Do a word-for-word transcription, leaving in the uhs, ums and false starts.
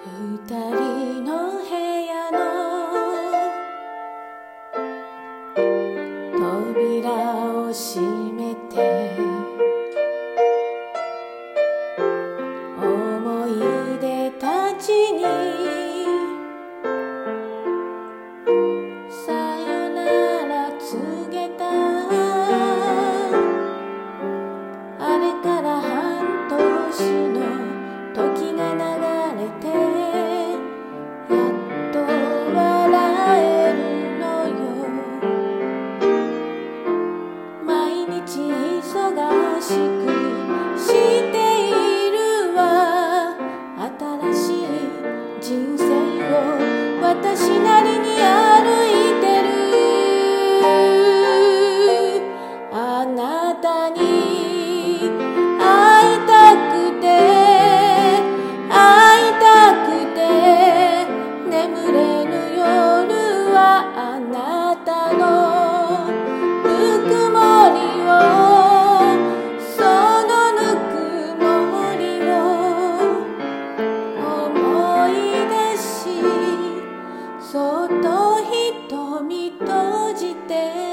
二人の部屋の扉を閉めて思い出たちにさよなら告げた。あれから半年の時が流れてやっと笑えるのよ。毎日忙しくしているわ。新しい人生を私なりに歩いてる。あなたに会いたくて会いたくて眠れぬ夜はあなたのぬくもりをそのぬくもりを思い出しそっと瞳閉じて